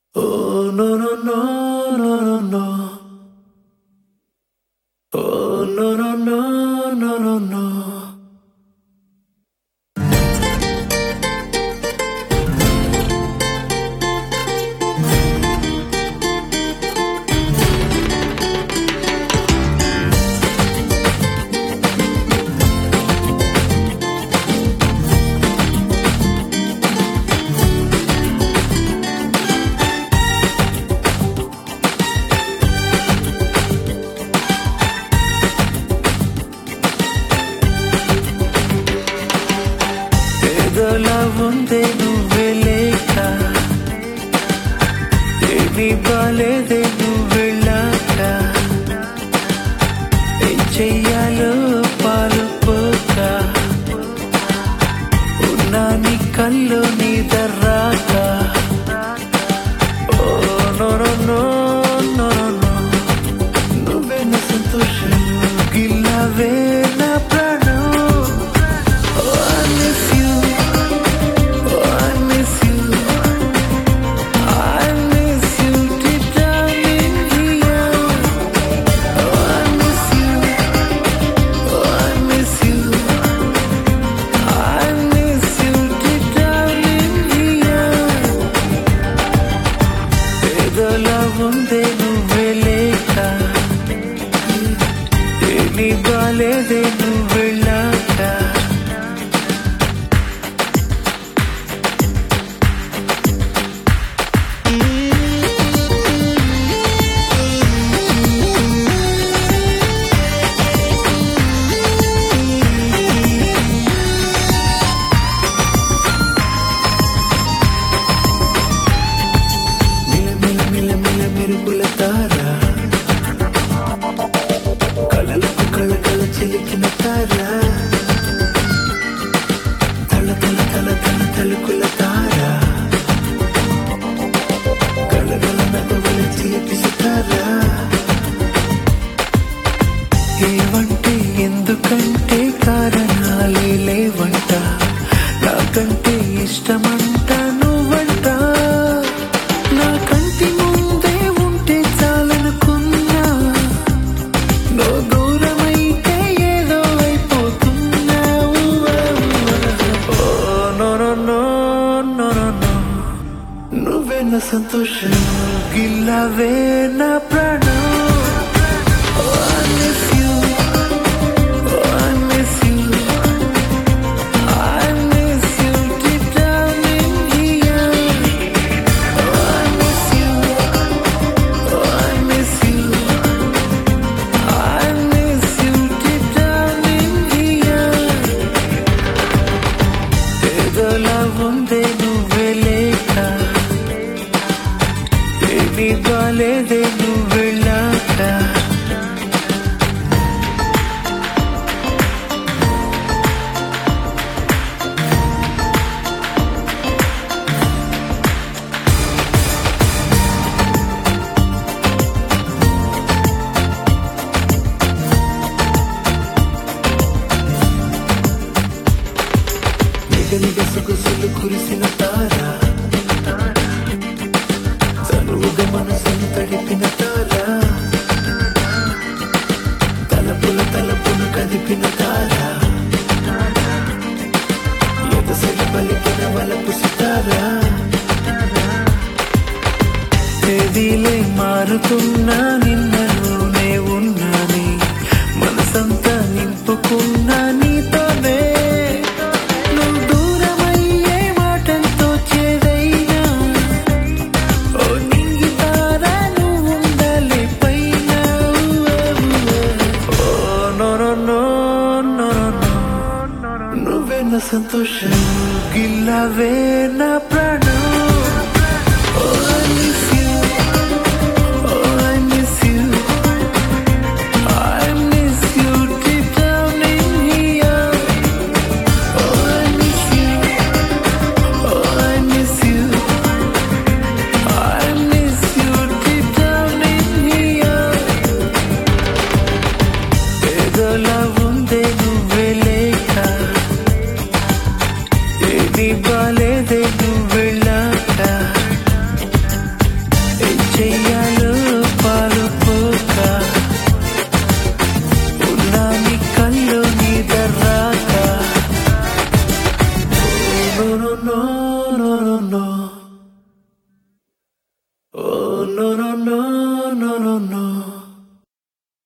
Oh no no no no no no. Oh no no no no no no. ఏదోలా ఉందే నువ్వే లేక, ఏమీ బాలేదే నువ్వు వెళ్ళాక, ఏం చెయ్యాలో పాలుపోక ఉన్నా నీ కళ్ళు నీ దర్రాక. Oh no no no no no, నువ్వే నా సంతోషం, గిల్లవే నా ప్రాణం. ఏదోలా ఉందే నువ్వే లేక, ఏమీ బాలేదే నువ్వు వెళ్ళాక. మెరుపుల తార, కళలకు కళకళ చిలికిన తార, తల తల తల తల తలుకుల తార, కళగల నగవల చిలిపి తార. ఏవంటే ఎందుకంటే కారణాలే లేవంట, నాకంటే ఇష్టమంట నువ్వంట. నా కంటి ముందే ఉంటే చాలనుకున్నా, నువ్వు దూరమైతే ఏదో అయిపోతున్నావు. Oh no no no no no, నువ్వే నా సంతోషం, గిల్లవే నా ప్రాణం. ఏదోలా ఉందే నువ్వే లేక, ఏమీ బాలేదే నువ్వు వెళ్ళాక. నిగనిగ సొగసులు కురిసిన తార, చనువుగా మనసును తడిపిన తార, తలపుల తలపును కదిపిన తార, ఎదసలి పలికిన వలపు సితార. తేదీలే మారుతున్నా నిన్నలోనే ఉన్నాని, మనసంతా నింపుకున్నా నీతోనే. నువ్వు దూరమయ్యే మాటలతో చేదైనా, ఓ నింగి తార నువ్వు ఉండాలి పైన. Oh no no no no no, నువ్వే నా సంతోషం, గిల్లవే నా ప్రాణం. Oh I miss you, oh I miss you. no no no